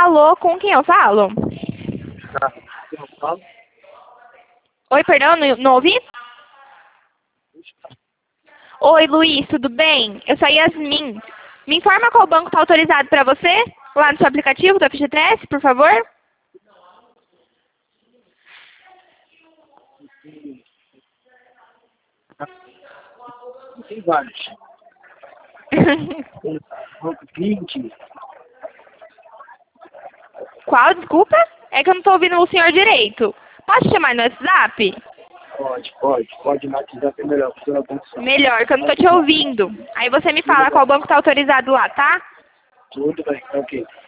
Alô, com quem eu falo? Tá. Eu falo. Oi, perdão, não ouvi? Oi, Luiz, tudo bem? Eu sou a Yasmin. Me informa qual banco está autorizado para você? Lá no seu aplicativo do FGTS, por favor? Tem vários. Tem banco 20. Qual, desculpa? É que eu não estou ouvindo o senhor direito. Posso chamar no WhatsApp? Pode no WhatsApp, é melhor, porque eu não condição. Melhor, que eu não estou te ouvindo. Aí você me fala qual banco está autorizado lá, tá? Tudo bem, ok.